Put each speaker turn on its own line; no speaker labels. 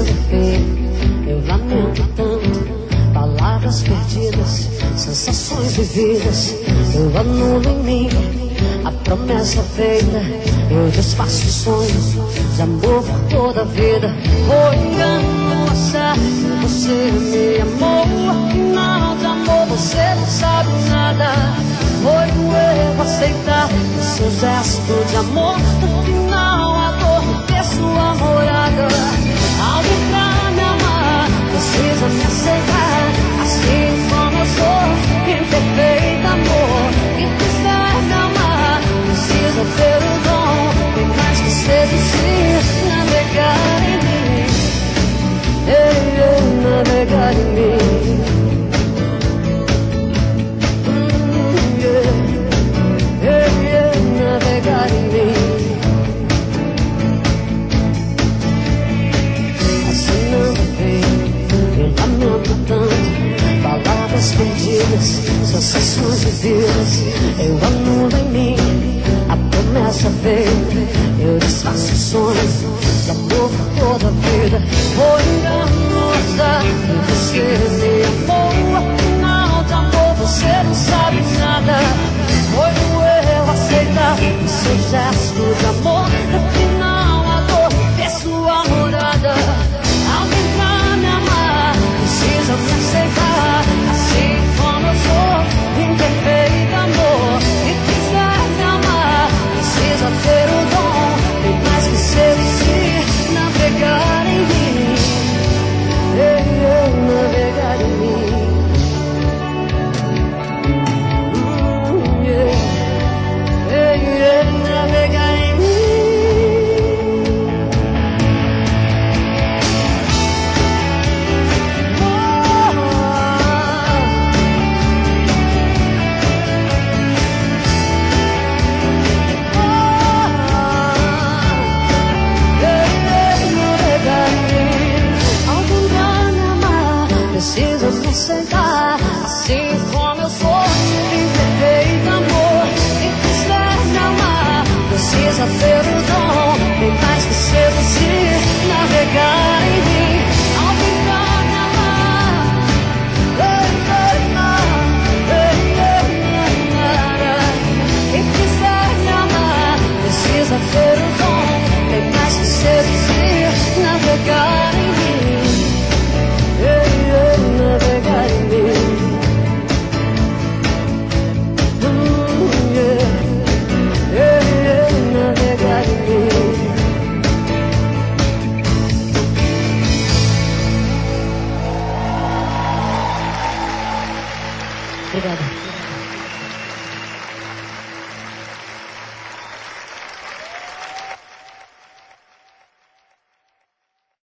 assinando feio, eu lamento tanto. Palavras perdidas, sensações vividas, eu anulo em mim a promessa feita. Eu desfaço sonhos de amor por toda a vida. Foi engano achar que você me amou, afinal de amor você não sabe nada. Foi um erro aceitar o seu gesto de amor, no final a dor me fez sua morada. Alguém pra me amar precisa me aceitar, assim como eu sou, imperfeito amor. Quem quiser me amar precisa ter o dom, tem mais que seduzir, navegar em mim, navegar em mim. Navegar em mim. Assinando bem, eu lamento tanto. Palavras perdidas, sensações vividas, eu anulo em mim a promessa feita. Eu desfaço sonhos de amor por toda a vida. Foi enganosa que você me amou, afinal de amor você não sabe nada. Foi um erro aceitar o seu gesto de amor, no final a dor fez sua morada. Alguém pra me amar precisa me aceitar, assim como eu sou, imperfeito amor. E quiser me amar precisa ter o dom, tem mais que seduzir, navegar em mim, navegar em mim. Navegar em mim. Navegar em mim. Alguém vai me amar, precisa me aceitar.